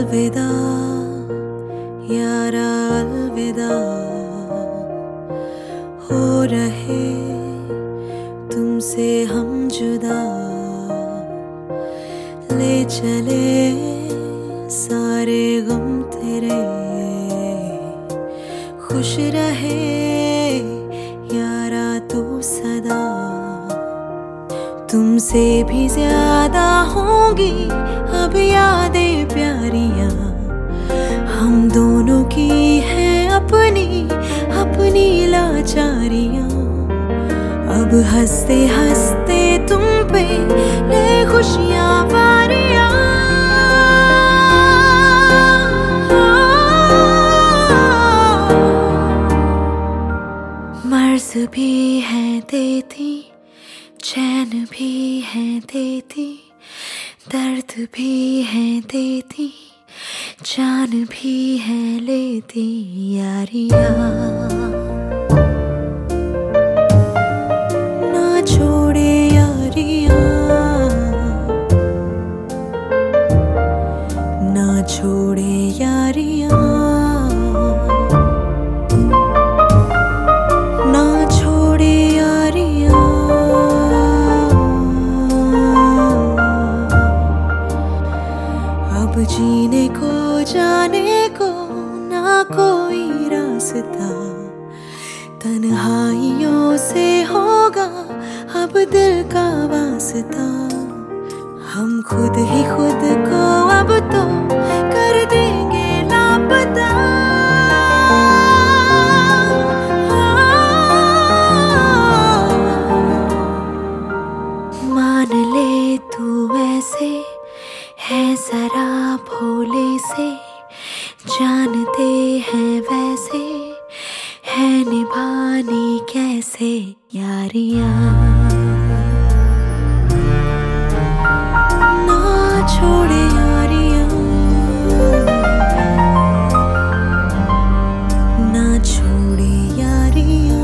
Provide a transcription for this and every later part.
अलविदा यारा अलविदा, हो रहे तुमसे हम जुदा, ले चले सारे गम तेरे, खुश रहे यारा तू सदा। तुमसे भी ज्यादा होंगी अब यादें प्यारियां, हम दोनों की है अपनी अपनी लाचारियां। अब हंसते हंसते तुम पे ले खुशियां वारियां। मर्ज भी है देती, चैन भी है देती, दर्द भी है देती, जान भी है लेती यारियां। ना छोड़े यारियां, ना छोड़े यारियां, ना छोड़े यारियां। अब जीने को जाने को ना कोई रास्ता, तन्हाइयों से होगा अब दिल का वास्ता। हम खुद ही खुद को अब तो कर देंगे लापता। मान ले तू ऐसे है जरा भोले से, जानते हैं वैसे है निभानी कैसे यारियां। ना छोड़े यारियां, ना छोड़े यारियां।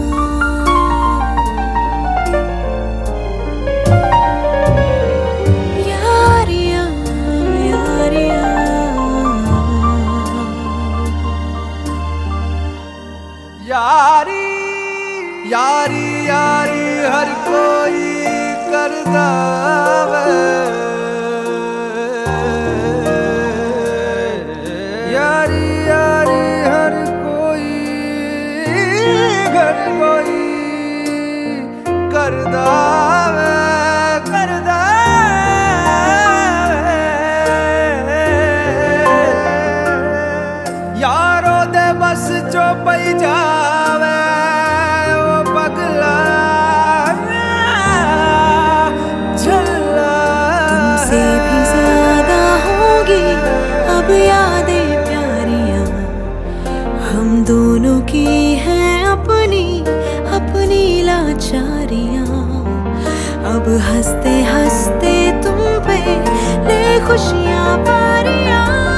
यारियां यारियां, यारी यारी यारी हर कोई करदा वे, यारी यारी हर कोई करदा वे, करदा वे। यारो दे बस जो पई जावे वो पगला झल्ला। तुमसे भी ज्यादा होगी अब यादें प्यारियां, हम दोनों की हैं अपनी अपनी लाचारियां। अब हंसते हंसते तुम पे ले खुशियां वारियां।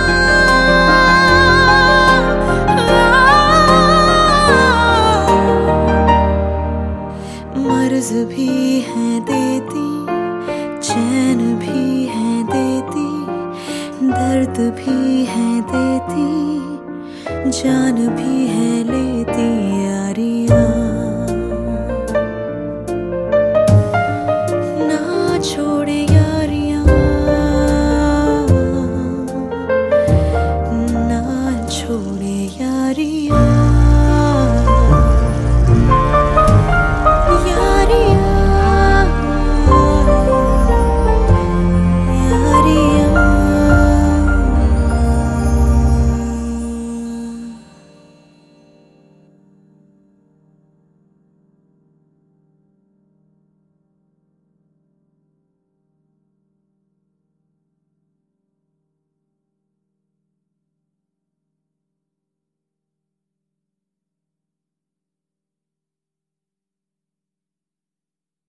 मर्ज भी है देती, चैन भी है देती, दर्द भी है देती, जान भी है लेती